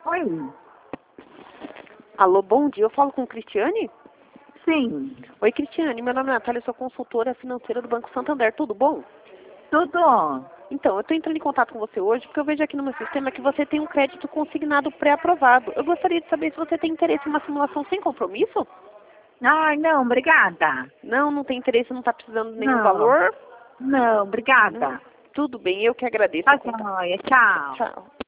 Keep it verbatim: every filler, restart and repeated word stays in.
Oi. Alô, bom dia. Eu falo com Cristiane? Sim. Oi, Cristiane. Meu nome é Natália, eu sou consultora financeira do Banco Santander. Tudo bom? Tudo? Então, eu estou entrando em contato com você hoje porque eu vejo aqui no meu sistema que você tem um crédito consignado pré-aprovado. Eu gostaria de saber se você tem interesse em uma simulação sem compromisso? Ai, não, obrigada. Não, não tem interesse, não está precisando de nenhum Não. valor? Não, Hum, obrigada. tudo bem, eu que agradeço. Tá o contato. joia, tchau. Tchau.